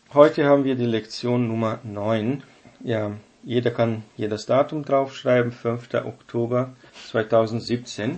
Heute haben wir die Lektion Nummer 9. Ja, jeder kann hier das Datum draufschreiben, 5. Oktober 2017.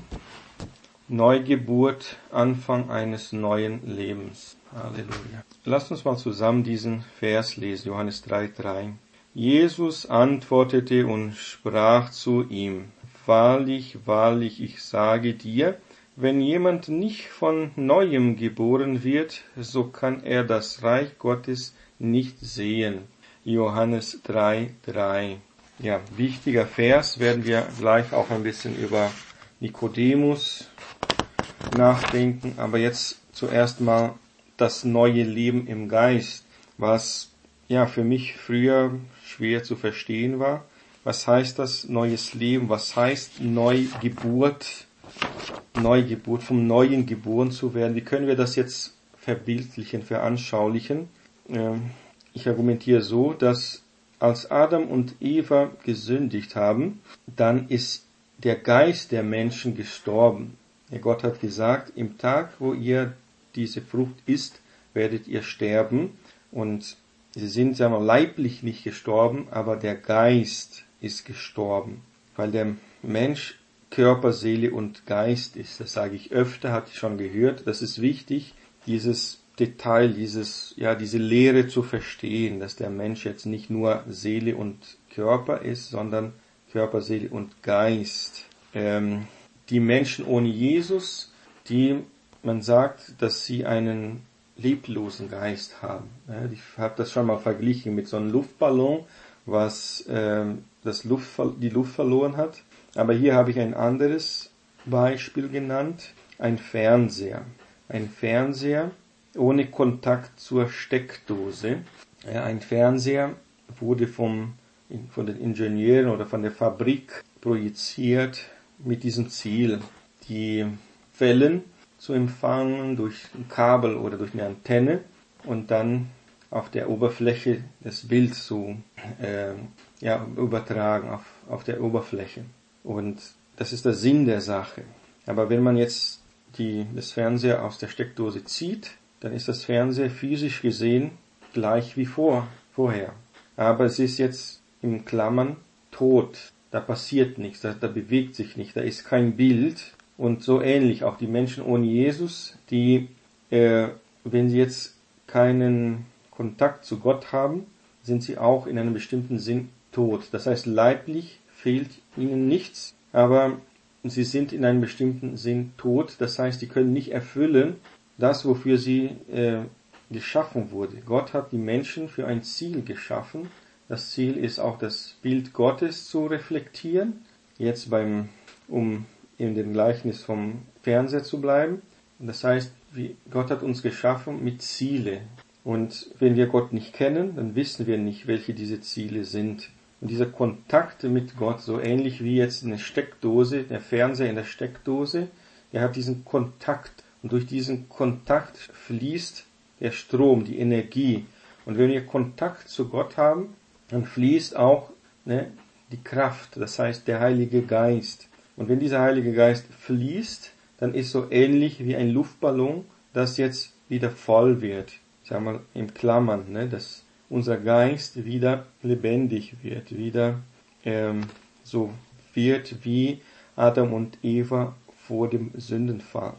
Neugeburt, Anfang eines neuen Lebens. Halleluja. Lasst uns mal zusammen diesen Vers lesen, Johannes 3,3. Jesus antwortete und sprach zu ihm: Wahrlich, wahrlich, ich sage dir, wenn jemand nicht von Neuem geboren wird, so kann er das Reich Gottes nicht sehen. Johannes 3,3. Ja, wichtiger Vers, werden wir gleich auch ein bisschen über Nikodemus nachdenken, aber jetzt zuerst mal das neue Leben im Geist, was ja für mich früher schwer zu verstehen war. Was heißt das neues Leben? Was heißt Neugeburt? Neugeburt, vom Neuen geboren zu werden. Wie können wir das jetzt verbildlichen, veranschaulichen? Ich argumentiere so, dass als Adam und Eva gesündigt haben, dann ist der Geist der Menschen gestorben. Ja, Gott hat gesagt, im Tag, wo ihr diese Frucht isst, werdet ihr sterben. Und sie sind, sagen wir, leiblich nicht gestorben, aber der Geist ist gestorben, weil der Mensch Körper, Seele und Geist ist. Das sage ich öfter, hatte ich schon gehört. Das ist wichtig, dieses Detail, diese Lehre zu verstehen, dass der Mensch jetzt nicht nur Seele und Körper ist, sondern Körper, Seele und Geist. Die Menschen ohne Jesus, man sagt, dass sie einen leblosen Geist haben. Ich habe das schon mal verglichen mit so einem Luftballon, was die Luft verloren hat. Aber hier habe ich ein anderes Beispiel genannt, ein Fernseher. Ein Fernseher ohne Kontakt zur Steckdose. Ein Fernseher wurde von den Ingenieuren oder von der Fabrik projiziert mit diesem Ziel, die Wellen zu empfangen durch ein Kabel oder durch eine Antenne und dann auf der Oberfläche das Bild zu übertragen auf der Oberfläche. Und das ist der Sinn der Sache. Aber wenn man jetzt das Fernseher aus der Steckdose zieht, dann ist das Fernseher physisch gesehen gleich wie vorher. Aber es ist jetzt in Klammern tot. Da passiert nichts, da bewegt sich nicht, da ist kein Bild. Und so ähnlich auch die Menschen ohne Jesus, die, wenn sie jetzt keinen Kontakt zu Gott haben, sind sie auch in einem bestimmten Sinn tot. Das heißt, leiblich fehlt ihnen nichts, aber sie sind in einem bestimmten Sinn tot. Das heißt, sie können nicht erfüllen das, wofür sie geschaffen wurde. Gott hat die Menschen für ein Ziel geschaffen. Das Ziel ist auch das Bild Gottes zu reflektieren. Jetzt um in dem Gleichnis vom Fernseher zu bleiben. Das heißt, Gott hat uns geschaffen mit Ziele. Und wenn wir Gott nicht kennen, dann wissen wir nicht, welche diese Ziele sind. Und dieser Kontakt mit Gott, so ähnlich wie jetzt eine Steckdose, der Fernseher in der Steckdose, der hat diesen Kontakt. Und durch diesen Kontakt fließt der Strom, die Energie. Und wenn wir Kontakt zu Gott haben, dann fließt auch die Kraft, das heißt der Heilige Geist. Und wenn dieser Heilige Geist fließt, dann ist so ähnlich wie ein Luftballon, das jetzt wieder voll wird. Sagen wir mal in Klammern, dass unser Geist wieder lebendig wird, wieder so wird wie Adam und Eva vor dem Sündenfall.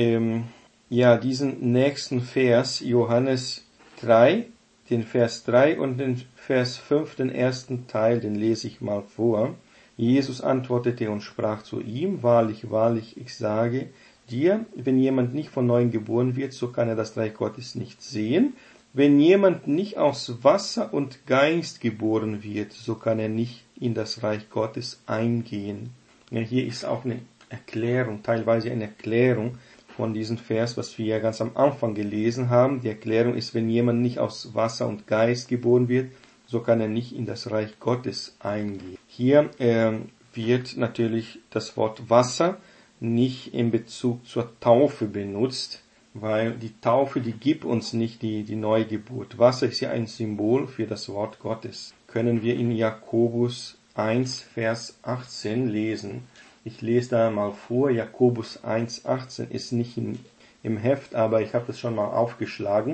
Diesen nächsten Vers, Johannes 3, den Vers 3 und den Vers 5, den ersten Teil, den lese ich mal vor. Jesus antwortete und sprach zu ihm: Wahrlich, wahrlich, ich sage dir, wenn jemand nicht von neuem geboren wird, so kann er das Reich Gottes nicht sehen. Wenn jemand nicht aus Wasser und Geist geboren wird, so kann er nicht in das Reich Gottes eingehen. Ja, hier ist auch eine Erklärung, teilweise eine Erklärung von diesem Vers, was wir ja ganz am Anfang gelesen haben. Die Erklärung ist, wenn jemand nicht aus Wasser und Geist geboren wird, so kann er nicht in das Reich Gottes eingehen. Hier wird natürlich das Wort Wasser nicht in Bezug zur Taufe benutzt, weil die Taufe, die gibt uns nicht die Neugeburt. Wasser ist ja ein Symbol für das Wort Gottes. Können wir in Jakobus 1, Vers 18 lesen. Ich lese da mal vor. Jakobus 1, 18 ist nicht im Heft, aber ich habe das schon mal aufgeschlagen.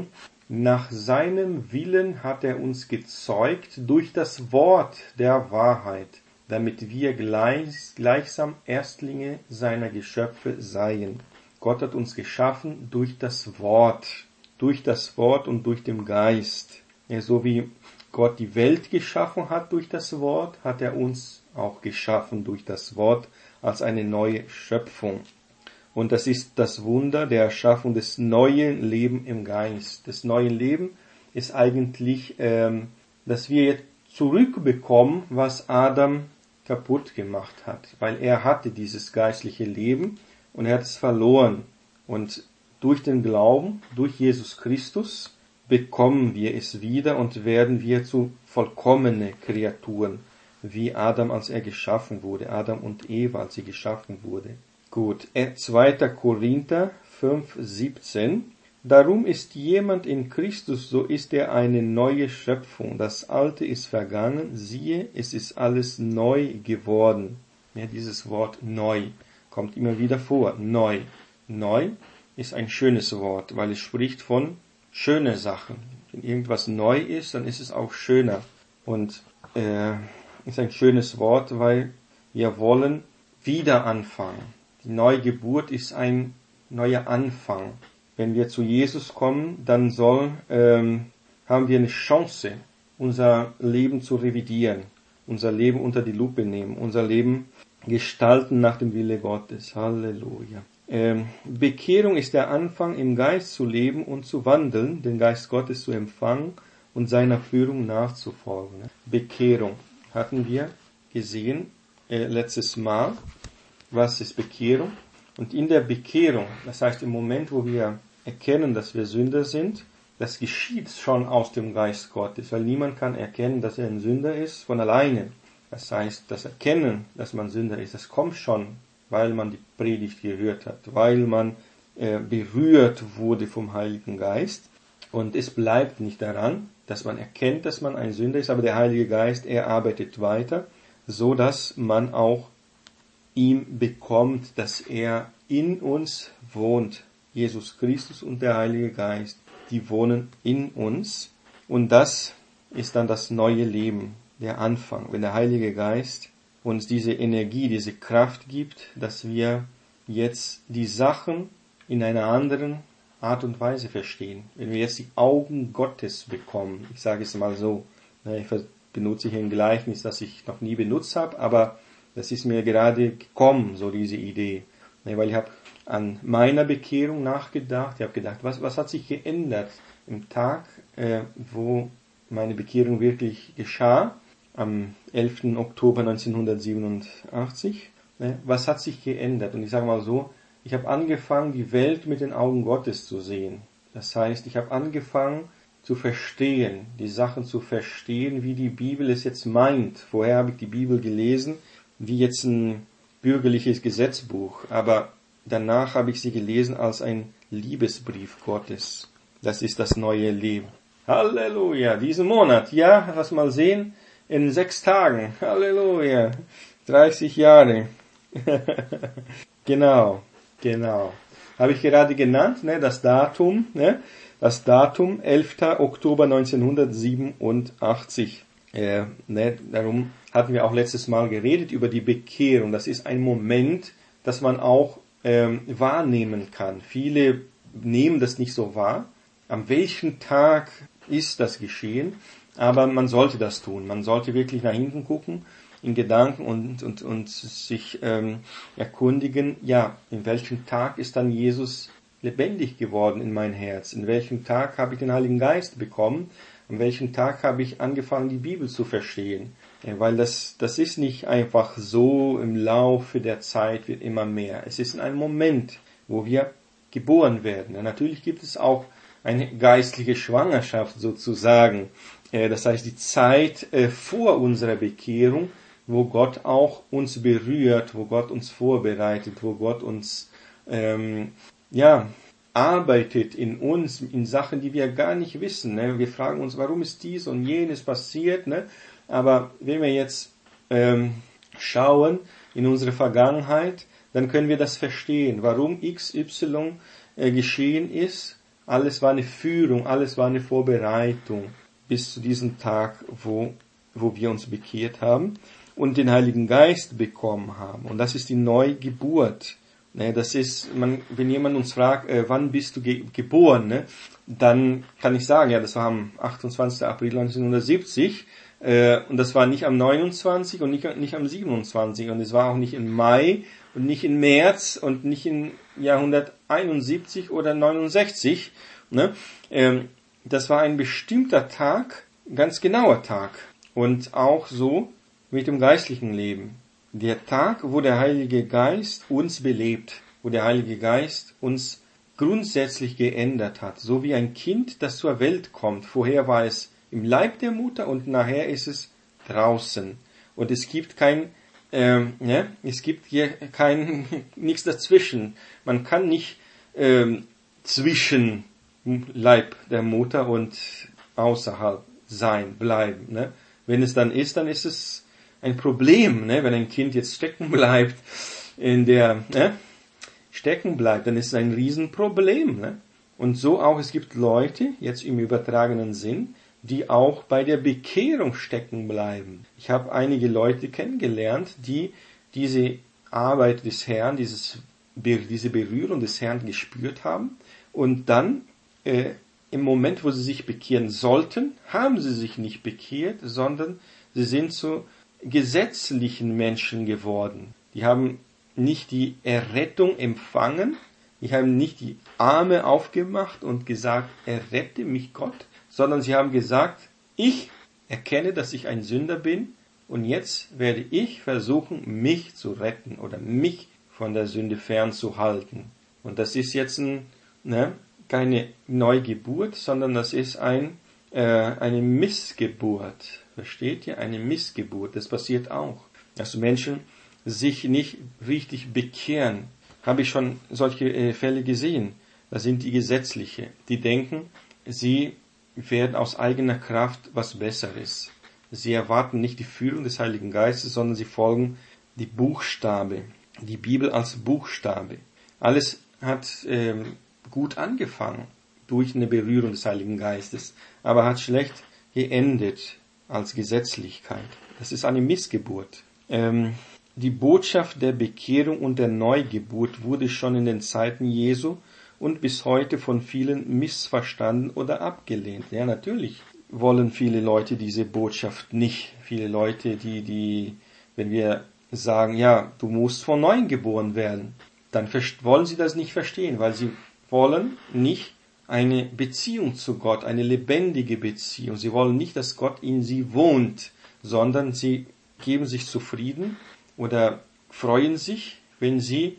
Nach seinem Willen hat er uns gezeugt durch das Wort der Wahrheit, damit wir gleichsam Erstlinge seiner Geschöpfe seien. Gott hat uns geschaffen durch das Wort und durch den Geist. Ja, so wie Gott die Welt geschaffen hat durch das Wort, hat er uns auch geschaffen durch das Wort als eine neue Schöpfung. Und das ist das Wunder der Erschaffung des neuen Lebens im Geist. Das neue Leben ist eigentlich, dass wir jetzt zurückbekommen, was Adam kaputt gemacht hat. Weil er hatte dieses geistliche Leben und er hat es verloren. Und durch den Glauben, durch Jesus Christus, bekommen wir es wieder und werden wir zu vollkommene Kreaturen, wie Adam, als er geschaffen wurde, Adam und Eva, als sie geschaffen wurde. Gut, 2. Korinther 5,17. Darum ist jemand in Christus, so ist er eine neue Schöpfung. Das Alte ist vergangen, siehe, es ist alles neu geworden. Ja, dieses Wort neu kommt immer wieder vor. Neu. Neu ist ein schönes Wort, weil es spricht von schöne Sachen. Wenn irgendwas neu ist, dann ist es auch schöner. Und ist ein schönes Wort, weil wir wollen wieder anfangen. Die Neugeburt ist ein neuer Anfang. Wenn wir zu Jesus kommen, dann haben wir eine Chance, unser Leben zu revidieren, unser Leben unter die Lupe nehmen, unser Leben gestalten nach dem Wille Gottes. Halleluja. Bekehrung ist der Anfang, im Geist zu leben und zu wandeln, den Geist Gottes zu empfangen und seiner Führung nachzufolgen. Bekehrung hatten wir gesehen letztes Mal. Was ist Bekehrung? Und in der Bekehrung, das heißt im Moment, wo wir erkennen, dass wir Sünder sind, das geschieht schon aus dem Geist Gottes, weil niemand kann erkennen, dass er ein Sünder ist von alleine. Das heißt, das Erkennen, dass man Sünder ist, das kommt schon, weil man die Predigt gehört hat, weil man berührt wurde vom Heiligen Geist. Und es bleibt nicht daran, dass man erkennt, dass man ein Sünder ist, aber der Heilige Geist, er arbeitet weiter, so dass man auch ihm bekommt, dass er in uns wohnt. Jesus Christus und der Heilige Geist, die wohnen in uns. Und das ist dann das neue Leben, der Anfang, wenn der Heilige Geist uns diese Energie, diese Kraft gibt, dass wir jetzt die Sachen in einer anderen Art und Weise verstehen. Wenn wir jetzt die Augen Gottes bekommen, ich sage es mal so, ich benutze hier ein Gleichnis, das ich noch nie benutzt habe, aber das ist mir gerade gekommen, so diese Idee. Weil ich habe an meiner Bekehrung nachgedacht. Ich habe gedacht, was hat sich geändert im Tag, wo meine Bekehrung wirklich geschah, am 11. Oktober 1987. Was hat sich geändert? Und ich sage mal so, ich habe angefangen, die Welt mit den Augen Gottes zu sehen. Das heißt, ich habe angefangen zu verstehen, die Sachen zu verstehen, wie die Bibel es jetzt meint. Vorher habe ich die Bibel gelesen, wie jetzt ein bürgerliches Gesetzbuch, aber danach habe ich sie gelesen als ein Liebesbrief Gottes. Das ist das neue Leben. Halleluja, diesen Monat, ja, lass mal sehen, in 6 Tagen, Halleluja, 30 Jahre. Genau. Habe ich gerade genannt, das Datum, 11. Oktober 1987. Darum hatten wir auch letztes Mal geredet über die Bekehrung. Das ist ein Moment, das man auch wahrnehmen kann. Viele nehmen das nicht so wahr. An welchem Tag ist das geschehen? Aber man sollte das tun. Man sollte wirklich nach hinten gucken, in Gedanken und sich erkundigen, ja, in welchem Tag ist dann Jesus lebendig geworden in mein Herz? In welchem Tag habe ich den Heiligen Geist bekommen? An welchem Tag habe ich angefangen, die Bibel zu verstehen? Weil das ist nicht einfach so, im Laufe der Zeit wird immer mehr. Es ist in einem Moment, wo wir geboren werden. Natürlich gibt es auch eine geistliche Schwangerschaft sozusagen. Das heißt, die Zeit vor unserer Bekehrung, wo Gott auch uns berührt, wo Gott uns vorbereitet, wo Gott uns arbeitet in uns, in Sachen, die wir gar nicht wissen. Wir fragen uns, warum ist dies und jenes passiert? Aber wenn wir jetzt schauen in unsere Vergangenheit, dann können wir das verstehen, warum XY geschehen ist, Alles war eine Führung, alles war eine Vorbereitung bis zu diesem Tag, wo wir uns bekehrt haben und den Heiligen Geist bekommen haben. Und das ist die Neugeburt. Das ist, wenn jemand uns fragt, wann bist du geboren, ne, dann kann ich sagen, ja, das war am 28. April 1970, und das war nicht am 29 und nicht am 27 und es war auch nicht im Mai und nicht im März und nicht im Jahr 171 oder 69, ne. Das war ein bestimmter Tag, ganz genauer Tag. Und auch so mit dem geistlichen Leben. Der Tag, wo der Heilige Geist uns belebt, wo der Heilige Geist uns grundsätzlich geändert hat, so wie ein Kind, das zur Welt kommt. Vorher war es im Leib der Mutter und nachher ist es draußen. Und es gibt es gibt hier nichts dazwischen. Man kann nicht zwischen Leib der Mutter und außerhalb bleiben. Ne? Wenn es dann ist es ein Problem, ne? Wenn ein Kind jetzt stecken bleibt, dann ist es ein Riesenproblem. Ne? Und so auch, es gibt Leute, jetzt im übertragenen Sinn, die auch bei der Bekehrung stecken bleiben. Ich habe einige Leute kennengelernt, die diese Arbeit des Herrn, diese Berührung des Herrn gespürt haben und dann im Moment, wo sie sich bekehren sollten, haben sie sich nicht bekehrt, sondern sie sind zu gesetzlichen Menschen geworden. Die haben nicht die Errettung empfangen, die haben nicht die Arme aufgemacht und gesagt, errette mich Gott, sondern sie haben gesagt, ich erkenne, dass ich ein Sünder bin und jetzt werde ich versuchen, mich zu retten oder mich von der Sünde fernzuhalten. Und das ist jetzt keine Neugeburt, sondern das ist eine Missgeburt. Versteht ihr? Eine Missgeburt. Das passiert auch. Dass Menschen sich nicht richtig bekehren. Habe ich schon solche Fälle gesehen. Das sind die Gesetzliche. Die denken, sie werden aus eigener Kraft was Besseres. Sie erwarten nicht die Führung des Heiligen Geistes, sondern sie folgen die Buchstabe. Die Bibel als Buchstabe. Alles hat gut angefangen durch eine Berührung des Heiligen Geistes, aber hat schlecht geendet als Gesetzlichkeit. Das ist eine Missgeburt. Die Botschaft der Bekehrung und der Neugeburt wurde schon in den Zeiten Jesu und bis heute von vielen missverstanden oder abgelehnt. Ja, natürlich wollen viele Leute diese Botschaft nicht. Viele Leute, wenn wir sagen, ja, du musst von Neuem geboren werden, dann wollen sie das nicht verstehen, weil sie wollen nicht eine Beziehung zu Gott, eine lebendige Beziehung. Sie wollen nicht, dass Gott in sie wohnt, sondern sie geben sich zufrieden oder freuen sich, wenn sie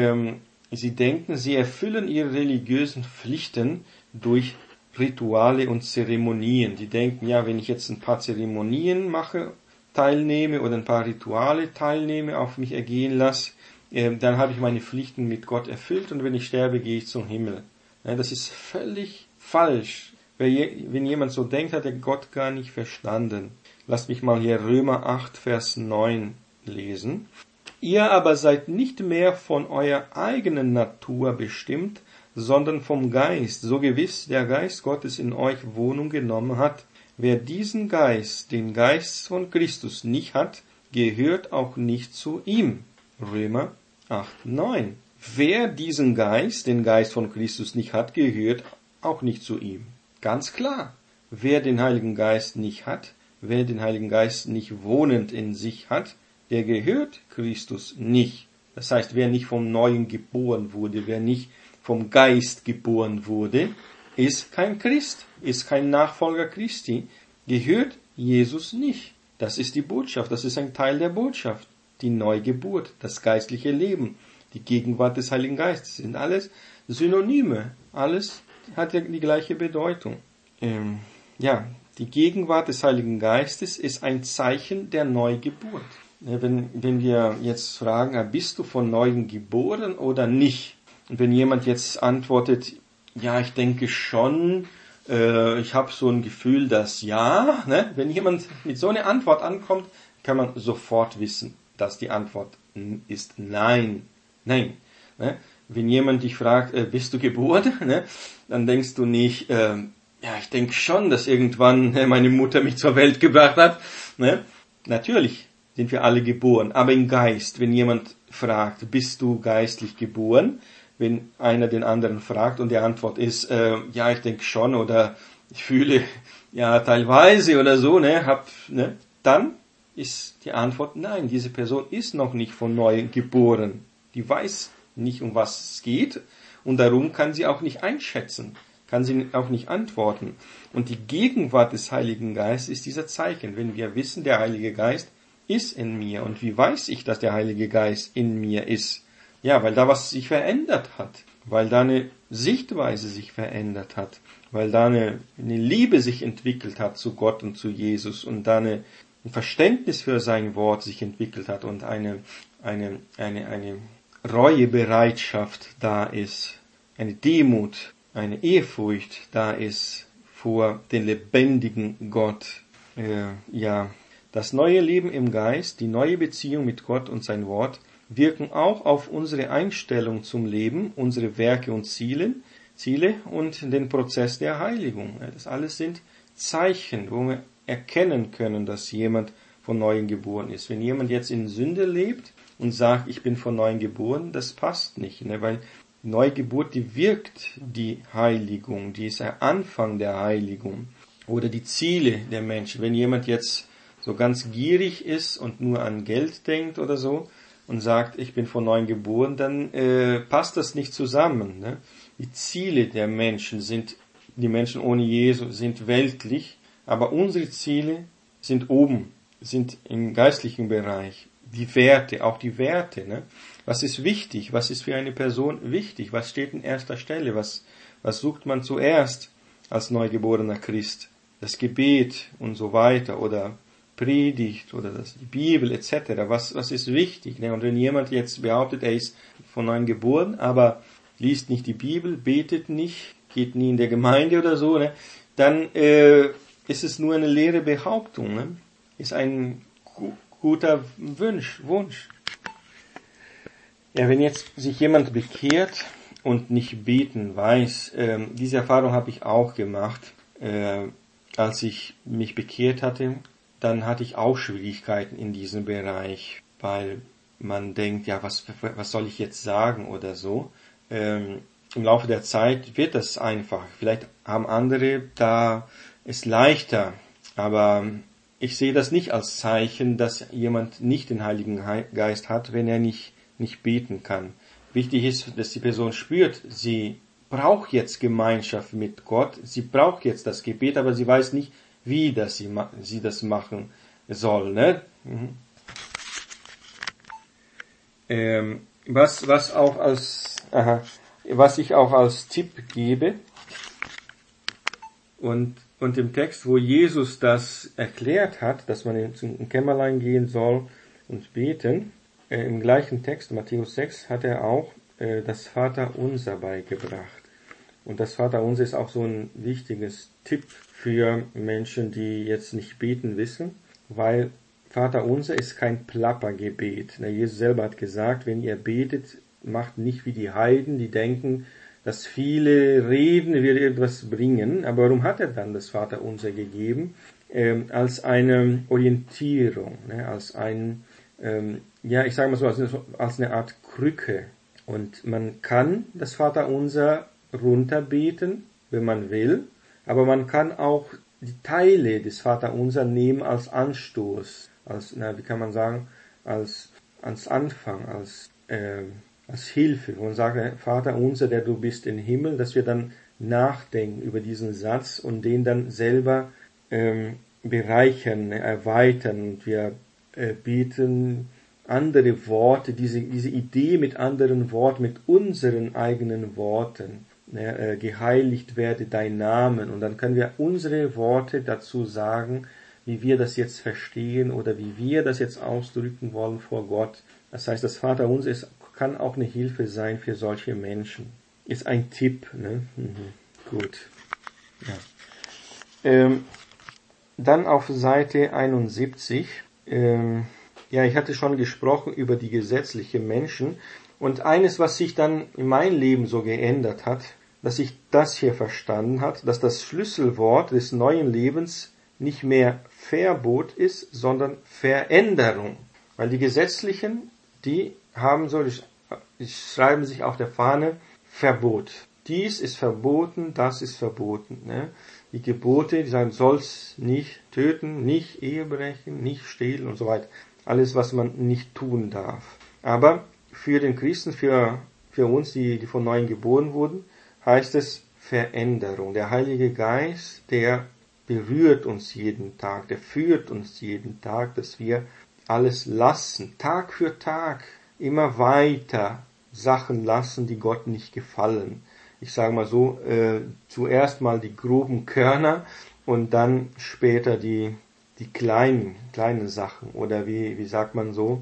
denken, sie erfüllen ihre religiösen Pflichten durch Rituale und Zeremonien. Die denken, ja, wenn ich jetzt ein paar Zeremonien teilnehme oder ein paar Rituale teilnehme, auf mich ergehen lasse, dann habe ich meine Pflichten mit Gott erfüllt und wenn ich sterbe, gehe ich zum Himmel. Ja, das ist völlig falsch. Wenn jemand so denkt, hat er Gott gar nicht verstanden. Lasst mich mal hier Römer 8, Vers 9 lesen. Ihr aber seid nicht mehr von eurer eigenen Natur bestimmt, sondern vom Geist, so gewiss der Geist Gottes in euch Wohnung genommen hat. Wer diesen Geist, den Geist von Christus nicht hat, gehört auch nicht zu ihm. Römer 8, 9. Wer diesen Geist, den Geist von Christus nicht hat, gehört auch nicht zu ihm. Ganz klar. Wer den Heiligen Geist nicht hat, wer den Heiligen Geist nicht wohnend in sich hat, der gehört Christus nicht. Das heißt, wer nicht vom Neuen geboren wurde, wer nicht vom Geist geboren wurde, ist kein Christ, ist kein Nachfolger Christi, gehört Jesus nicht. Das ist die Botschaft, das ist ein Teil der Botschaft. Die Neugeburt, das geistliche Leben, die Gegenwart des Heiligen Geistes sind alles Synonyme. Alles hat ja die gleiche Bedeutung. Die Gegenwart des Heiligen Geistes ist ein Zeichen der Neugeburt. Wenn wir jetzt fragen, bist du von Neuem geboren oder nicht? Und wenn jemand jetzt antwortet, ja, ich denke schon, ich habe so ein Gefühl, dass ja, ne? Wenn jemand mit so einer Antwort ankommt, kann man sofort wissen, dass die Antwort ist nein. Nein. Ne? wenn jemand dich fragt, bist du geboren? Ne? Dann denkst du nicht, ich denke schon, dass irgendwann meine Mutter mich zur Welt gebracht hat. Ne? Natürlich sind wir alle geboren, aber im Geist, wenn jemand fragt, bist du geistlich geboren? Wenn einer den anderen fragt und die Antwort ist, ich denke schon oder ich fühle teilweise oder so, dann ist die Antwort nein, diese Person ist noch nicht von neuem geboren. Die weiß nicht, um was es geht und darum kann sie auch nicht einschätzen, kann sie auch nicht antworten. Und die Gegenwart des Heiligen Geistes ist dieser Zeichen. Wenn wir wissen, der Heilige Geist ist in mir und wie weiß ich, dass der Heilige Geist in mir ist? Ja, weil da was sich verändert hat, weil da eine Sichtweise sich verändert hat, weil da eine Liebe sich entwickelt hat zu Gott und zu Jesus und da ein Verständnis für sein Wort sich entwickelt hat und eine Reuebereitschaft da ist, eine Demut, eine Ehrfurcht da ist vor den lebendigen Gott. Das neue Leben im Geist, die neue Beziehung mit Gott und sein Wort wirken auch auf unsere Einstellung zum Leben, unsere Werke und Ziele und den Prozess der Heiligung. Das alles sind Zeichen, wo wir erkennen können, dass jemand von Neuem geboren ist. Wenn jemand jetzt in Sünde lebt und sagt, ich bin von Neuem geboren, das passt nicht, weil Neugeburt, die wirkt die Heiligung, die ist der Anfang der Heiligung oder die Ziele der Menschen. Wenn jemand jetzt so ganz gierig ist und nur an Geld denkt oder so und sagt, ich bin von Neuem geboren, dann passt das nicht zusammen. Ne? Die Ziele der Menschen die Menschen ohne Jesus sind weltlich, aber unsere Ziele sind oben, sind im geistlichen Bereich. Die Werte, auch die Werte. Ne? Was ist wichtig? Was ist für eine Person wichtig? Was steht in erster Stelle? Was sucht man zuerst als neugeborener Christ? Das Gebet und so weiter oder Predigt oder die Bibel etc. Was ist wichtig? Ne? Und wenn jemand jetzt behauptet, er ist von neuem geboren, aber liest nicht die Bibel, betet nicht, geht nie in der Gemeinde oder so, ne? Dann ist es nur eine leere Behauptung. Ne? Ist ein guter Wunsch. Ja, wenn jetzt sich jemand bekehrt und nicht beten weiß, diese Erfahrung habe ich auch gemacht, als ich mich bekehrt hatte, dann hatte ich auch Schwierigkeiten in diesem Bereich, weil man denkt, was soll ich jetzt sagen oder so. Im Laufe der Zeit wird das einfach. Vielleicht haben andere da es leichter, aber ich sehe das nicht als Zeichen, dass jemand nicht den Heiligen Geist hat, wenn er nicht beten kann. Wichtig ist, dass die Person spürt, sie braucht jetzt Gemeinschaft mit Gott, sie braucht jetzt das Gebet, aber sie weiß nicht, wie sie das machen soll. Ne? Was ich auch als Tipp gebe und im Text, wo Jesus das erklärt hat, dass man ins Kämmerlein gehen soll und beten, im gleichen Text, Matthäus 6, hat er auch das Vaterunser beigebracht. Und das Vaterunser ist auch so ein wichtiges Tipp für Menschen, die jetzt nicht beten wissen, weil Vaterunser ist kein Plappergebet. Jesus selber hat gesagt, wenn ihr betet, macht nicht wie die Heiden, die denken, dass viele Reden wird etwas bringen. Aber warum hat er dann das Vaterunser gegeben? Als eine Orientierung, als ein, ich sage mal so, als eine Art Krücke. Und man kann das Vaterunser runterbeten, wenn man will, aber man kann auch die Teile des Vaterunser nehmen als Anstoß, als Anfang, als Hilfe. Und sagen, Vater unser, der du bist im Himmel, dass wir dann nachdenken über diesen Satz und den dann selber bereichern, erweitern. Und wir beten andere Worte, diese Idee mit anderen Worten, mit unseren eigenen Worten. Geheiligt werde dein Namen. Und dann können wir unsere Worte dazu sagen, wie wir das jetzt verstehen oder wie wir das jetzt ausdrücken wollen vor Gott. Das heißt, das Vaterunser kann auch eine Hilfe sein für solche Menschen. Ist ein Tipp. Ne? Gut. Ja. Dann auf Seite 71. Ich hatte schon gesprochen über die gesetzlichen Menschen. Und eines, was sich dann in meinem Leben so geändert hat, dass ich das hier verstanden habe, dass das Schlüsselwort des neuen Lebens nicht mehr Verbot ist, sondern Veränderung. Weil die Gesetzlichen, die haben so, die schreiben sich auf der Fahne Verbot. Dies ist verboten, das ist verboten. Ne? Die Gebote, die sagen, sollst nicht töten, nicht Ehe brechen, nicht stehlen und so weiter. Alles, was man nicht tun darf. Aber für den Christen, für uns, die von Neuem geboren wurden, heißt es Veränderung. Der Heilige Geist, der berührt uns jeden Tag, der führt uns jeden Tag, dass wir alles lassen, Tag für Tag, immer weiter Sachen lassen, die Gott nicht gefallen. Ich sage mal so, zuerst mal die groben Körner und dann später die kleinen Sachen. Oder wie sagt man so,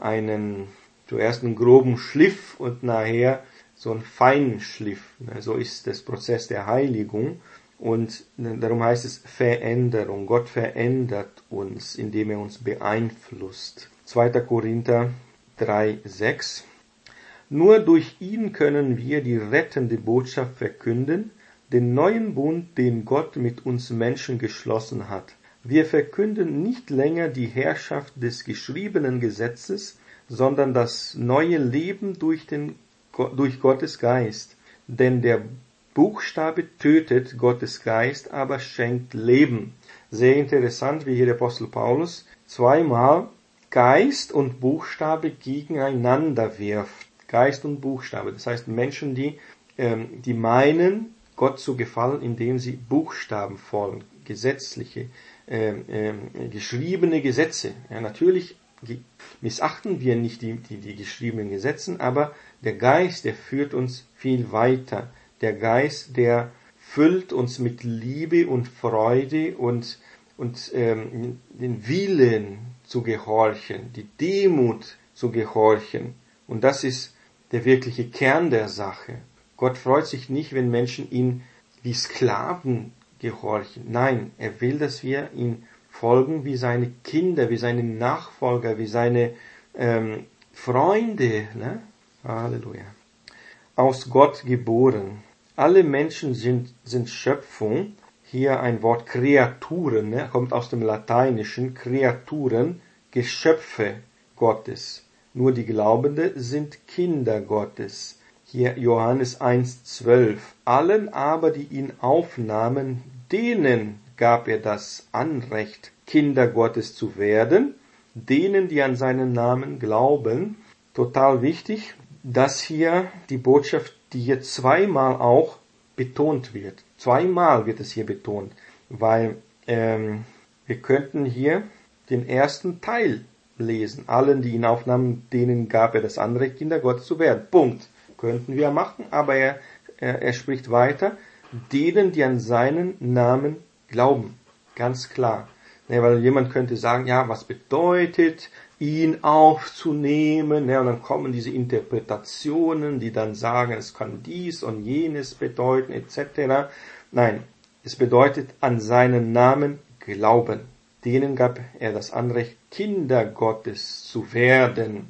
zuerst einen groben Schliff und nachher so einen feinen Schliff. So ist das Prozess der Heiligung. Und darum heißt es Veränderung. Gott verändert uns, indem er uns beeinflusst. 2. Korinther 3,6. Nur durch ihn können wir die rettende Botschaft verkünden, den neuen Bund, den Gott mit uns Menschen geschlossen hat. Wir verkünden nicht länger die Herrschaft des geschriebenen Gesetzes, sondern das neue Leben durch Gottes Geist. Denn der Buchstabe tötet, Gottes Geist aber schenkt Leben. Sehr interessant, wie hier der Apostel Paulus zweimal Geist und Buchstabe gegeneinander wirft. Geist und Buchstabe. Das heißt, Menschen, die meinen, Gott zu gefallen, indem sie Buchstaben folgen, gesetzliche, geschriebene Gesetze. Ja, natürlich missachten wir nicht die geschriebenen Gesetze, aber der Geist, der führt uns viel weiter. Der Geist, der füllt uns mit Liebe und Freude und den Willen zu gehorchen, die Demut zu gehorchen. Und das ist der wirkliche Kern der Sache. Gott freut sich nicht, wenn Menschen ihn wie Sklaven gehorchen. Nein, er will, dass wir ihm folgen wie seine Kinder, wie seine Nachfolger, wie seine Freunde. Ne? Halleluja. Aus Gott geboren. Alle Menschen sind Schöpfung. Hier ein Wort Kreaturen, ne? Kommt aus dem Lateinischen. Kreaturen, Geschöpfe Gottes. Nur die Glaubenden sind Kinder Gottes. Hier Johannes 1,12. Allen aber, die ihn aufnahmen, denen gab er das Anrecht, Kinder Gottes zu werden, denen, die an seinen Namen glauben. Total wichtig, dass hier die Botschaft, die hier zweimal auch betont wird. Zweimal wird es hier betont, weil wir könnten hier den ersten Teil lesen. Allen, die ihn aufnahmen, denen gab er das Anrecht, Kinder Gottes zu werden. Punkt. Könnten wir machen, aber er spricht weiter. Denen, die an seinen Namen glauben. Ganz klar. Ja, weil jemand könnte sagen, ja, was bedeutet, ihn aufzunehmen? Ja, und dann kommen diese Interpretationen, die dann sagen, es kann dies und jenes bedeuten, etc. Nein, es bedeutet, an seinen Namen glauben. Denen gab er das Anrecht, Kinder Gottes zu werden.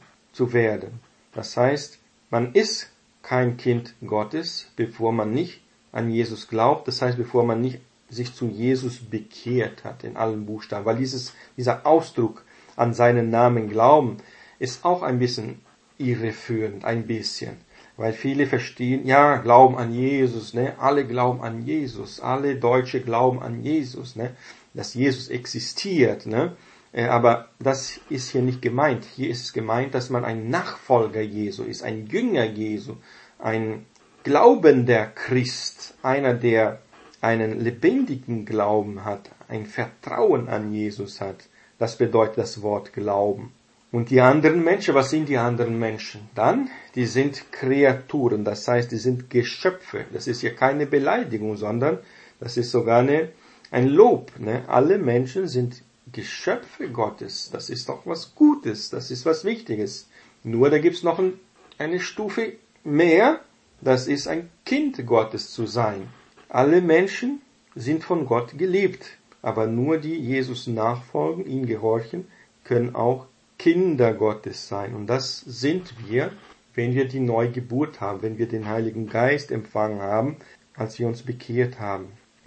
Das heißt, man ist kein Kind Gottes, bevor man nicht an Jesus glaubt. Das heißt, bevor man nicht sich zu Jesus bekehrt hat, in allen Buchstaben. Weil dieser Ausdruck an seinen Namen glauben, ist auch ein bisschen irreführend, ein bisschen. Weil viele verstehen, ja, glauben an Jesus, ne? Alle glauben an Jesus, alle Deutsche glauben an Jesus, ne? Dass Jesus existiert, ne? Aber das ist hier nicht gemeint. Hier ist es gemeint, dass man ein Nachfolger Jesu ist, ein Jünger Jesu, ein glaubender Christ, einer, der einen lebendigen Glauben hat, ein Vertrauen an Jesus hat. Das bedeutet das Wort Glauben. Und die anderen Menschen, was sind die anderen Menschen? Dann, die sind Kreaturen, das heißt, die sind Geschöpfe. Das ist ja keine Beleidigung, sondern das ist sogar ein Lob. Ne? Alle Menschen sind Geschöpfe Gottes. Das ist doch was Gutes, das ist was Wichtiges. Nur da gibt's noch eine Stufe mehr, das ist ein Kind Gottes zu sein. Alle Menschen sind von Gott geliebt, aber nur die Jesus nachfolgen, ihm gehorchen, können auch Kinder Gottes sein. Und das sind wir, wenn wir die Neugeburt haben, wenn wir den Heiligen Geist empfangen haben, als wir uns bekehrt haben.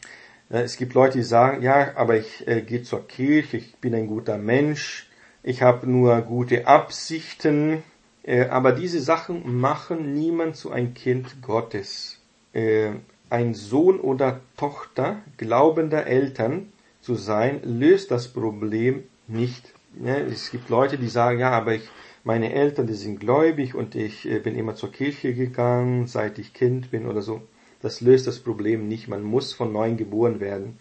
Es gibt Leute, die sagen, ja, aber ich gehe zur Kirche, ich bin ein guter Mensch, ich habe nur gute Absichten, aber diese Sachen machen niemand zu ein Kind Gottes. Ein Sohn oder Tochter glaubender Eltern zu sein, löst das Problem nicht. Es gibt Leute, die sagen, ja, aber meine Eltern, die sind gläubig und ich bin immer zur Kirche gegangen, seit ich Kind bin oder so. Das löst das Problem nicht. Man muss von neuem geboren werden.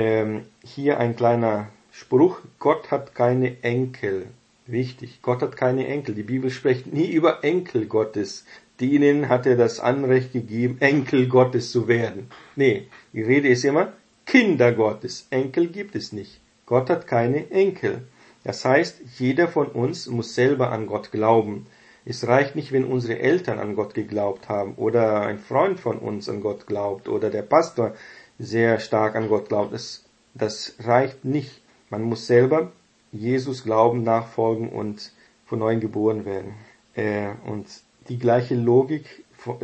Hier ein kleiner Spruch. Gott hat keine Enkel. Wichtig. Gott hat keine Enkel. Die Bibel spricht nie über Enkel Gottes. Denen hat er das Anrecht gegeben, Enkel Gottes zu werden. Nee, die Rede ist immer Kinder Gottes. Enkel gibt es nicht. Gott hat keine Enkel. Das heißt, jeder von uns muss selber an Gott glauben. Es reicht nicht, wenn unsere Eltern an Gott geglaubt haben oder ein Freund von uns an Gott glaubt oder der Pastor sehr stark an Gott glaubt. Das reicht nicht. Man muss selber Jesus glauben, nachfolgen und von neuem geboren werden. Und die gleiche Logik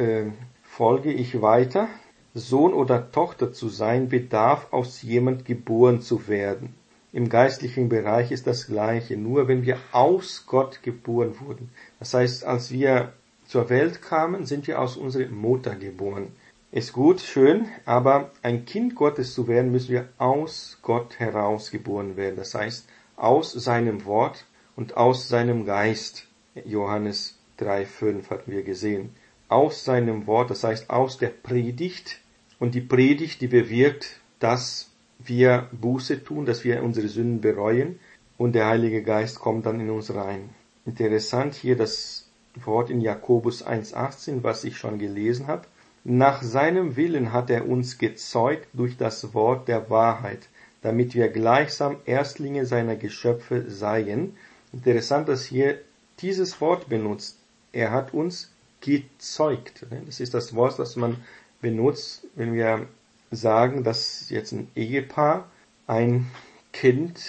folge ich weiter. Sohn oder Tochter zu sein, bedarf aus jemand geboren zu werden. Im geistlichen Bereich ist das Gleiche, nur wenn wir aus Gott geboren wurden. Das heißt, als wir zur Welt kamen, sind wir aus unserer Mutter geboren. Ist gut, schön, aber ein Kind Gottes zu werden, müssen wir aus Gott heraus geboren werden. Das heißt, aus seinem Wort und aus seinem Geist. Johannes 3,5 hatten wir gesehen. Aus seinem Wort, das heißt aus der Predigt. Und die Predigt, die bewirkt, dass wir Buße tun, dass wir unsere Sünden bereuen und der Heilige Geist kommt dann in uns rein. Interessant hier das Wort in Jakobus 1,18, was ich schon gelesen habe. Nach seinem Willen hat er uns gezeugt durch das Wort der Wahrheit, damit wir gleichsam Erstlinge seiner Geschöpfe seien. Interessant, dass hier dieses Wort benutzt. Er hat uns gezeugt. Das ist das Wort, das man benutzt, wenn wir sagen, dass jetzt ein Ehepaar ein Kind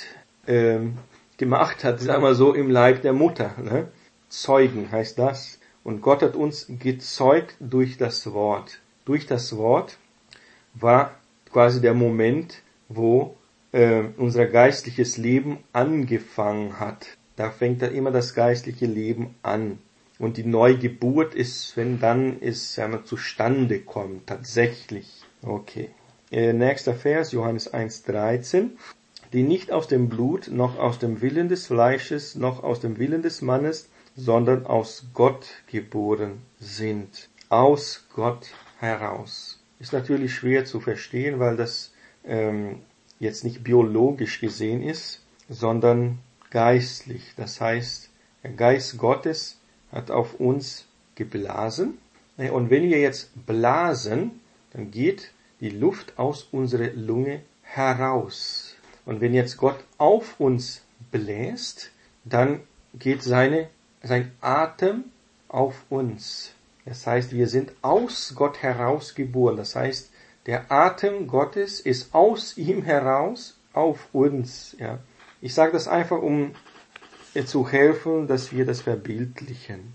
gemacht hat, sagen wir so, im Leib der Mutter. Ne? Zeugen heißt das. Und Gott hat uns gezeugt durch das Wort. Durch das Wort war quasi der Moment, wo unser geistliches Leben angefangen hat. Da fängt dann immer das geistliche Leben an. Und die Neugeburt ist, wenn dann es zustande kommt, tatsächlich. Okay. Nächster Vers, Johannes 1,13. Die nicht aus dem Blut, noch aus dem Willen des Fleisches, noch aus dem Willen des Mannes, sondern aus Gott geboren sind. Aus Gott heraus. Ist natürlich schwer zu verstehen, weil das jetzt nicht biologisch gesehen ist, sondern geistlich. Das heißt, der Geist Gottes hat auf uns geblasen. Und wenn wir jetzt blasen, dann geht die Luft aus unserer Lunge heraus. Und wenn jetzt Gott auf uns bläst, dann geht sein Atem auf uns. Das heißt, wir sind aus Gott heraus geboren. Das heißt, der Atem Gottes ist aus ihm heraus auf uns. Ja. Ich sage das einfach, um zu helfen, dass wir das verbildlichen.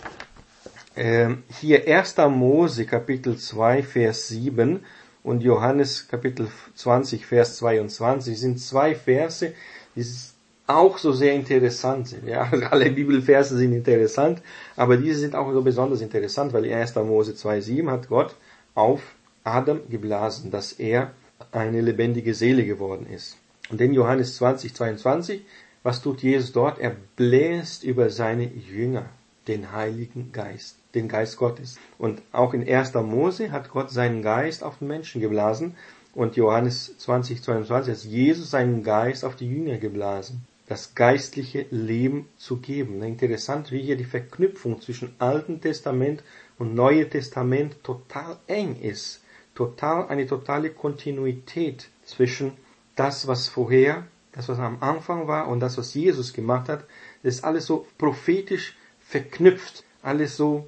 Hier 1. Mose Kapitel 2 Vers 7 und Johannes Kapitel 20 Vers 22 sind zwei Verse, die auch so sehr interessant sind. Ja, alle Bibelverse sind interessant, aber diese sind auch so besonders interessant, weil 1. Mose 2,7 hat Gott auf Adam geblasen, dass er eine lebendige Seele geworden ist. Und in Johannes 20,22, was tut Jesus dort? Er bläst über seine Jünger den Heiligen Geist, den Geist Gottes. Und auch in 1. Mose hat Gott seinen Geist auf den Menschen geblasen und Johannes 20,22 hat Jesus seinen Geist auf die Jünger geblasen. Das geistliche Leben zu geben. Interessant, wie hier die Verknüpfung zwischen Alten Testament und Neuen Testament total eng ist. Eine totale Kontinuität zwischen das, was vorher, das, was am Anfang war und das, was Jesus gemacht hat. Das ist alles so prophetisch verknüpft. Alles so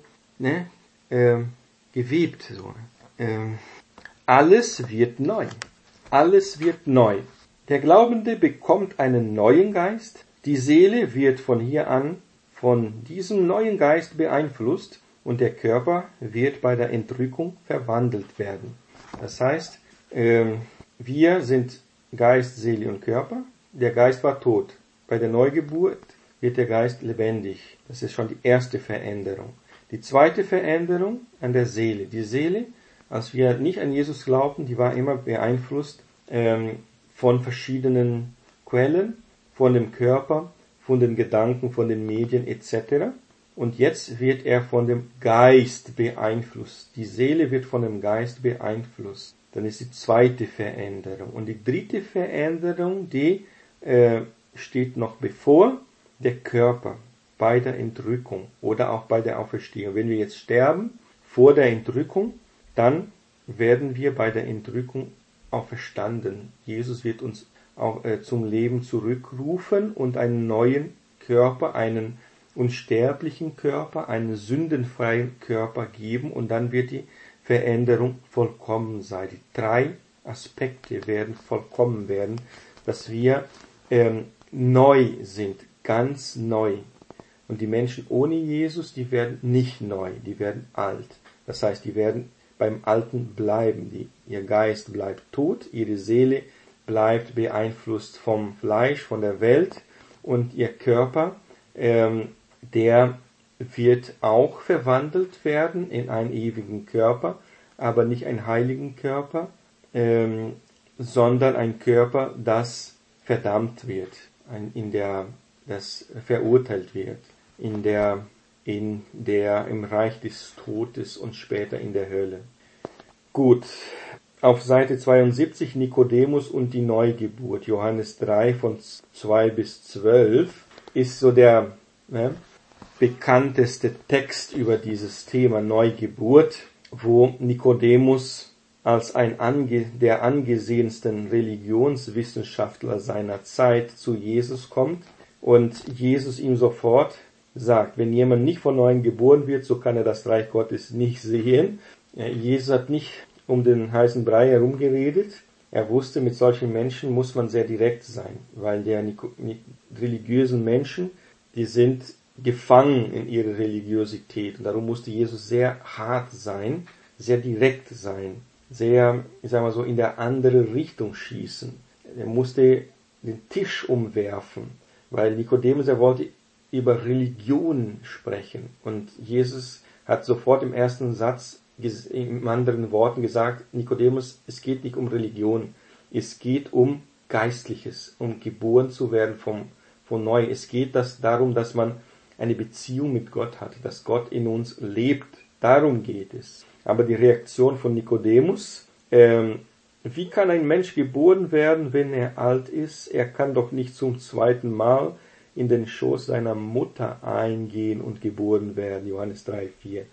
gewebt. So. Alles wird neu. Alles wird neu. Der Glaubende bekommt einen neuen Geist. Die Seele wird von hier an von diesem neuen Geist beeinflusst und der Körper wird bei der Entrückung verwandelt werden. Das heißt, wir sind Geist, Seele und Körper. Der Geist war tot. Bei der Neugeburt wird der Geist lebendig. Das ist schon die erste Veränderung. Die zweite Veränderung an der Seele. Die Seele, als wir nicht an Jesus glaubten, die war immer beeinflusst von verschiedenen Quellen, von dem Körper, von den Gedanken, von den Medien etc. Und jetzt wird er von dem Geist beeinflusst. Die Seele wird von dem Geist beeinflusst. Dann ist die zweite Veränderung. Und die dritte Veränderung, die steht noch bevor, der Körper bei der Entrückung oder auch bei der Auferstehung. Wenn wir jetzt sterben vor der Entrückung, dann werden wir bei der Entrückung auferstanden. Jesus wird uns auch zum Leben zurückrufen und einen neuen Körper, einen unsterblichen Körper, einen sündenfreien Körper geben und dann wird die Veränderung vollkommen sein. Die 3 Aspekte werden vollkommen werden, dass wir neu sind, ganz neu. Und die Menschen ohne Jesus, die werden nicht neu, die werden alt. Das heißt, die werden beim Alten bleiben. Ihr Geist bleibt tot, ihre Seele bleibt beeinflusst vom Fleisch, von der Welt und ihr Körper, der wird auch verwandelt werden in einen ewigen Körper, aber nicht einen heiligen Körper, sondern ein Körper, das verdammt wird, das verurteilt wird, im Reich des Todes und später in der Hölle. Gut, auf Seite 72 Nikodemus und die Neugeburt, Johannes 3 von 2 bis 12, ist so der bekannteste Text über dieses Thema Neugeburt, wo Nikodemus als der angesehensten Religionswissenschaftler seiner Zeit zu Jesus kommt und Jesus ihm sofort sagt, wenn jemand nicht von neuem geboren wird, so kann er das Reich Gottes nicht sehen. Jesus hat nicht um den heißen Brei herumgeredet. Er wusste, mit solchen Menschen muss man sehr direkt sein, weil die religiösen Menschen, die sind gefangen in ihrer Religiosität. Und darum musste Jesus sehr hart sein, sehr direkt sein, sehr, ich sag mal so, in der andere Richtung schießen. Er musste den Tisch umwerfen, weil Nikodemus, er wollte über Religion sprechen. Und Jesus hat sofort im ersten Satz in anderen Worten gesagt, Nikodemus, es geht nicht um Religion, es geht um Geistliches, um geboren zu werden von neu. Es geht darum, dass man eine Beziehung mit Gott hat, dass Gott in uns lebt. Darum geht es. Aber die Reaktion von Nikodemus, wie kann ein Mensch geboren werden, wenn er alt ist? Er kann doch nicht zum zweiten Mal in den Schoß seiner Mutter eingehen und geboren werden. Johannes 3,4.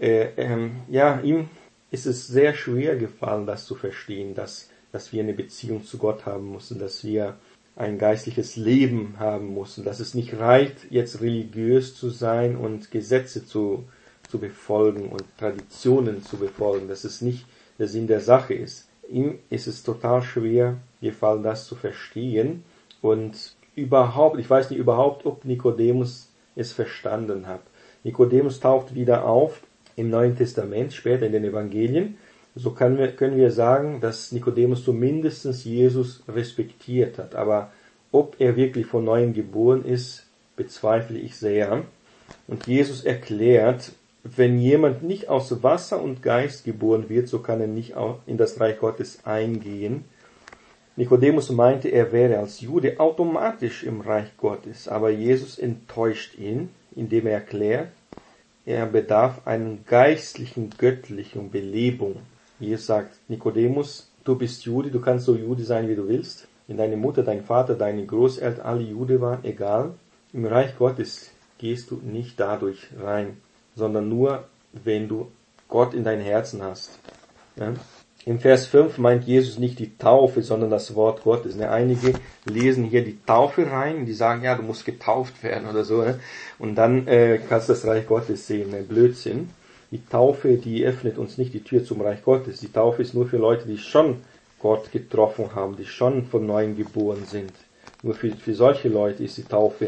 Ihm ist es sehr schwer gefallen, das zu verstehen, dass wir eine Beziehung zu Gott haben müssen, dass wir ein geistliches Leben haben müssen, dass es nicht reicht, jetzt religiös zu sein und Gesetze zu befolgen und Traditionen zu befolgen, dass es nicht der Sinn der Sache ist. Ihm ist es total schwer gefallen, das zu verstehen und ich weiß nicht überhaupt, ob Nikodemus es verstanden hat. Nikodemus taucht wieder auf im Neuen Testament, später in den Evangelien. So können wir sagen, dass Nikodemus zumindest Jesus respektiert hat. Aber ob er wirklich von Neuem geboren ist, bezweifle ich sehr. Und Jesus erklärt, wenn jemand nicht aus Wasser und Geist geboren wird, so kann er nicht in das Reich Gottes eingehen. Nikodemus meinte, er wäre als Jude automatisch im Reich Gottes, aber Jesus enttäuscht ihn, indem er erklärt, er bedarf einer geistlichen, göttlichen Belebung. Jesus sagt, Nikodemus, du bist Jude, du kannst so Jude sein, wie du willst. Wenn deine Mutter, dein Vater, deine Großeltern alle Jude waren, egal. Im Reich Gottes gehst du nicht dadurch rein, sondern nur, wenn du Gott in dein Herzen hast. Ja? Im Vers 5 meint Jesus nicht die Taufe, sondern das Wort Gottes. Einige lesen hier die Taufe rein, die sagen, ja, du musst getauft werden oder so. Ne? Und dann kannst du das Reich Gottes sehen. Blödsinn. Die Taufe, die öffnet uns nicht die Tür zum Reich Gottes. Die Taufe ist nur für Leute, die schon Gott getroffen haben, die schon von Neuem geboren sind. Nur für solche Leute ist die Taufe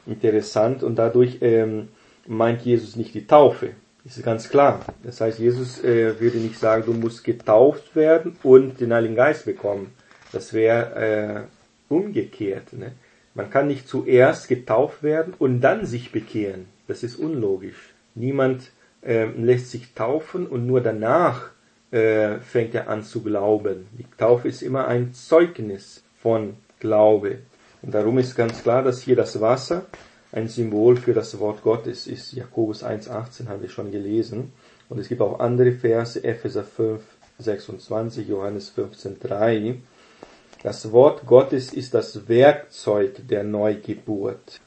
interessant und dadurch meint Jesus nicht die Taufe. Das ist ganz klar. Das heißt, Jesus würde nicht sagen, du musst getauft werden und den Heiligen Geist bekommen. Das wäre umgekehrt. Ne? Man kann nicht zuerst getauft werden und dann sich bekehren. Das ist unlogisch. Niemand lässt sich taufen und nur danach fängt er an zu glauben. Die Taufe ist immer ein Zeugnis von Glaube. Und darum ist ganz klar, dass hier das Wasser ein Symbol für das Wort Gottes ist. Jakobus 1,18 haben wir schon gelesen. Und es gibt auch andere Verse, Epheser 5,26, Johannes 15,3. Das Wort Gottes ist das Werkzeug der Neugeburt.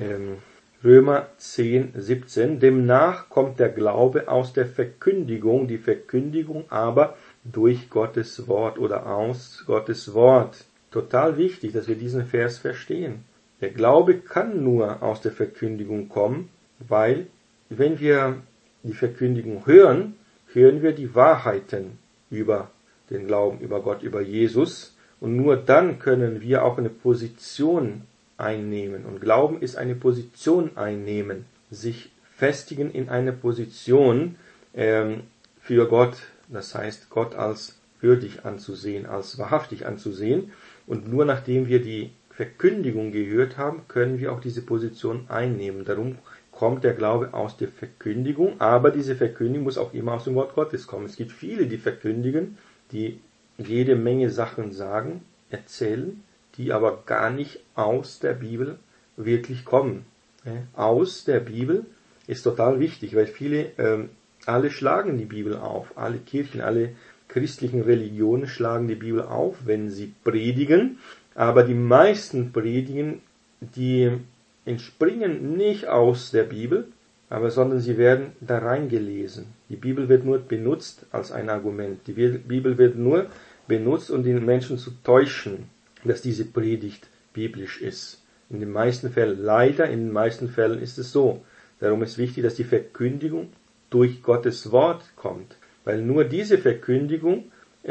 Römer 10,17. Demnach kommt der Glaube aus der Verkündigung, die Verkündigung aber durch Gottes Wort oder aus Gottes Wort. Total wichtig, dass wir diesen Vers verstehen. Der Glaube kann nur aus der Verkündigung kommen, weil wenn wir die Verkündigung hören, hören wir die Wahrheiten über den Glauben, über Gott, über Jesus. Und nur dann können wir auch eine Position einnehmen. Und Glauben ist eine Position einnehmen, sich festigen in einer Position für Gott. Das heißt, Gott als würdig anzusehen, als wahrhaftig anzusehen. Und nur nachdem wir die Verkündigung gehört haben, können wir auch diese Position einnehmen. Darum kommt der Glaube aus der Verkündigung, aber diese Verkündigung muss auch immer aus dem Wort Gottes kommen. Es gibt viele, die verkündigen, die jede Menge Sachen sagen, erzählen, die aber gar nicht aus der Bibel wirklich kommen. Aus der Bibel ist total wichtig, weil viele, alle schlagen die Bibel auf, alle Kirchen, alle christlichen Religionen schlagen die Bibel auf, wenn sie predigen, aber die meisten Predigen, die entspringen nicht aus der Bibel, sondern sie werden da reingelesen. Die Bibel wird nur benutzt als ein Argument. Die Bibel wird nur benutzt, um den Menschen zu täuschen, dass diese Predigt biblisch ist. In den meisten Fällen, leider in den meisten Fällen ist es so. Darum ist wichtig, dass die Verkündigung durch Gottes Wort kommt. Weil nur diese Verkündigung,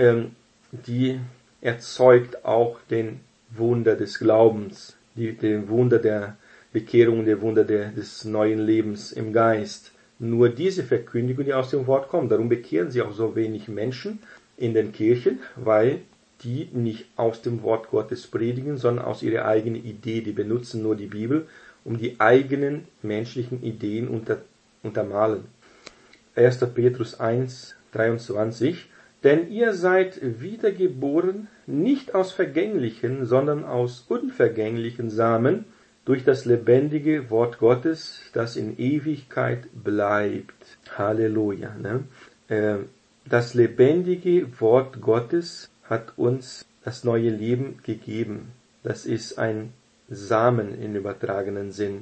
die erzeugt auch den Wunder des Glaubens, den Wunder der Bekehrung, der Wunder des neuen Lebens im Geist. Nur diese Verkündigung, die aus dem Wort kommt. Darum bekehren sich auch so wenig Menschen in den Kirchen, weil die nicht aus dem Wort Gottes predigen, sondern aus ihrer eigenen Idee. Die benutzen nur die Bibel, um die eigenen menschlichen Ideen untermalen. 1. Petrus 1,23. Denn ihr seid wiedergeboren, nicht aus vergänglichen, sondern aus unvergänglichen Samen, durch das lebendige Wort Gottes, das in Ewigkeit bleibt. Halleluja. Ne? Das lebendige Wort Gottes hat uns das neue Leben gegeben. Das ist ein Samen im übertragenen Sinn.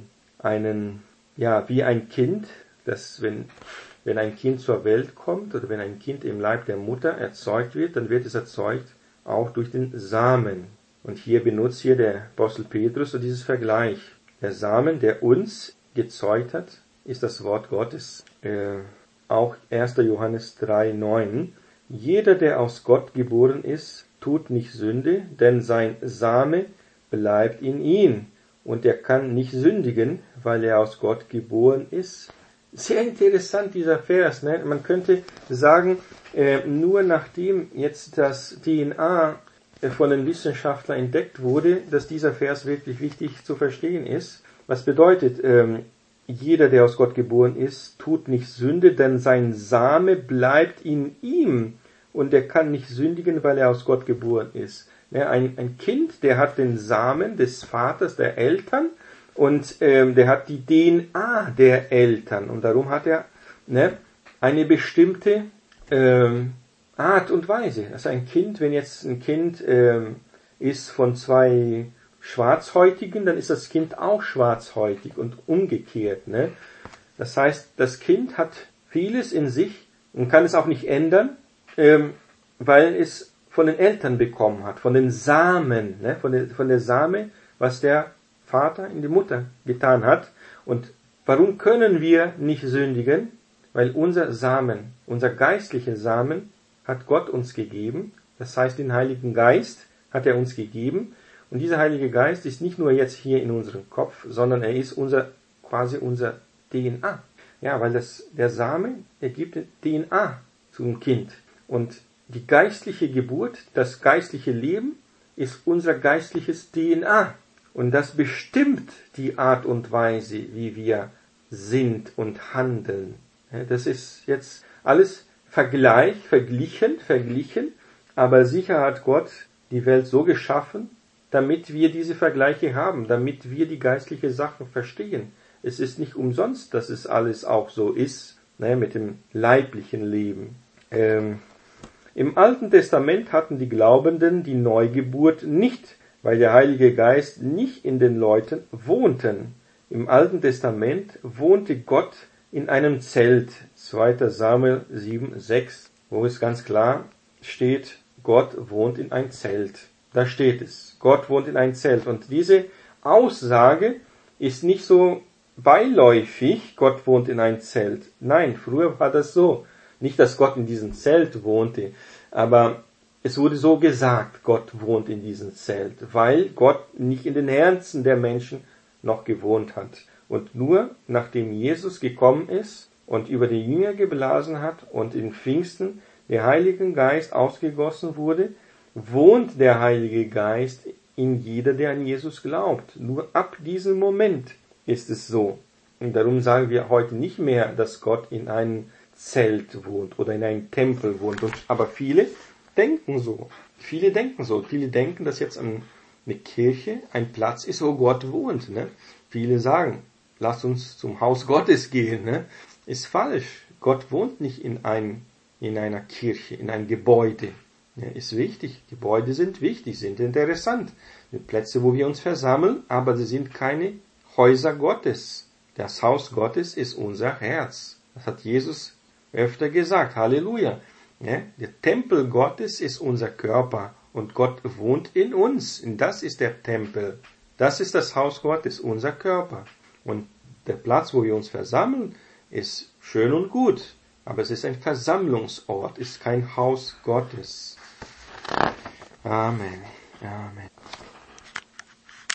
Wie ein Kind, das wenn ein Kind zur Welt kommt oder wenn ein Kind im Leib der Mutter erzeugt wird, dann wird es erzeugt auch durch den Samen. Und hier benutzt der Apostel Petrus dieses Vergleich. Der Samen, der uns gezeugt hat, ist das Wort Gottes. Auch 1. Johannes 3,9. Jeder, der aus Gott geboren ist, tut nicht Sünde, denn sein Same bleibt in ihm. Und er kann nicht sündigen, weil er aus Gott geboren ist. Sehr interessant, dieser Vers. Ne? Man könnte sagen, nur nachdem jetzt das DNA von den Wissenschaftlern entdeckt wurde, dass dieser Vers wirklich wichtig zu verstehen ist. Was bedeutet, jeder, der aus Gott geboren ist, tut nicht Sünde, denn sein Same bleibt in ihm und er kann nicht sündigen, weil er aus Gott geboren ist. Ne? Ein Kind, der hat den Samen des Vaters, der Eltern, und der hat die DNA der Eltern und darum hat er eine bestimmte Art und Weise. Also ein Kind, wenn jetzt ein Kind ist von zwei Schwarzhäutigen, dann ist das Kind auch schwarzhäutig und umgekehrt. Ne? Das heißt, das Kind hat vieles in sich und kann es auch nicht ändern, weil es von den Eltern bekommen hat, von den Samen, ne? von der Same, was der Vater in die Mutter getan hat. Und warum können wir nicht sündigen? Weil unser Samen, unser geistlicher Samen, hat Gott uns gegeben. Das heißt, den Heiligen Geist hat er uns gegeben. Und dieser Heilige Geist ist nicht nur jetzt hier in unserem Kopf, sondern er ist quasi unser DNA. Ja, weil der Same, er gibt DNA zum Kind. Und die geistliche Geburt, das geistliche Leben ist unser geistliches DNA. Und das bestimmt die Art und Weise, wie wir sind und handeln. Das ist jetzt alles verglichen, aber sicher hat Gott die Welt so geschaffen, damit wir diese Vergleiche haben, damit wir die geistlichen Sachen verstehen. Es ist nicht umsonst, dass es alles auch so ist, mit dem leiblichen Leben. Im Alten Testament hatten die Glaubenden die Neugeburt nicht, weil der Heilige Geist nicht in den Leuten wohnten. Im Alten Testament wohnte Gott in einem Zelt, 2. Samuel 7,6, wo es ganz klar steht, Gott wohnt in ein Zelt. Da steht es, Gott wohnt in ein Zelt. Und diese Aussage ist nicht so beiläufig, Gott wohnt in ein Zelt. Nein, früher war das so. Nicht, dass Gott in diesem Zelt wohnte, aber es wurde so gesagt, Gott wohnt in diesem Zelt, weil Gott nicht in den Herzen der Menschen noch gewohnt hat. Und nur nachdem Jesus gekommen ist und über die Jünger geblasen hat und in Pfingsten der Heilige Geist ausgegossen wurde, wohnt der Heilige Geist in jeder, der an Jesus glaubt. Nur ab diesem Moment ist es so. Und darum sagen wir heute nicht mehr, dass Gott in einem Zelt wohnt oder in einem Tempel wohnt. Aber viele denken so. Viele denken, dass jetzt eine Kirche ein Platz ist, wo Gott wohnt. Viele sagen, lass uns zum Haus Gottes gehen. Ist falsch. Gott wohnt nicht in einer Kirche, in einem Gebäude. Ist wichtig. Gebäude sind wichtig, sind interessant. Sind Plätze, wo wir uns versammeln, aber sie sind keine Häuser Gottes. Das Haus Gottes ist unser Herz. Das hat Jesus öfter gesagt. Halleluja. Der Tempel Gottes ist unser Körper und Gott wohnt in uns. Und das ist der Tempel. Das ist das Haus Gottes, unser Körper. Und der Platz, wo wir uns versammeln, ist schön und gut. Aber es ist ein Versammlungsort, ist kein Haus Gottes. Amen. Amen.